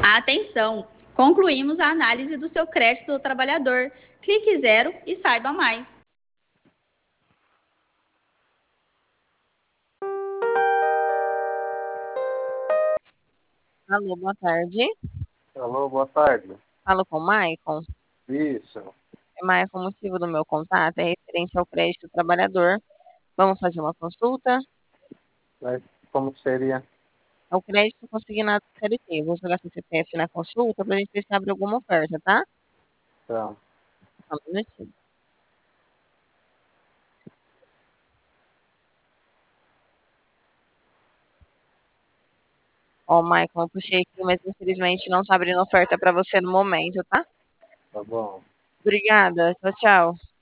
Atenção! Concluímos a análise do seu crédito do trabalhador. Clique zero e saiba mais. Alô, boa tarde. Alô, boa tarde. Falo com o Maicon. Isso. Maicon, o motivo do meu contato é referente ao crédito do trabalhador. Vamos fazer uma consulta? Mas como que seria? É o crédito consignado do CLT. Eu vou jogar seu CPF na consulta para a gente ver se abre alguma oferta, tá? Então, Só um minutinho. Ó, Maicon, eu puxei aqui, mas infelizmente não tá abrindo oferta para você no momento, tá? tá bom. Obrigada. Tchau, tchau.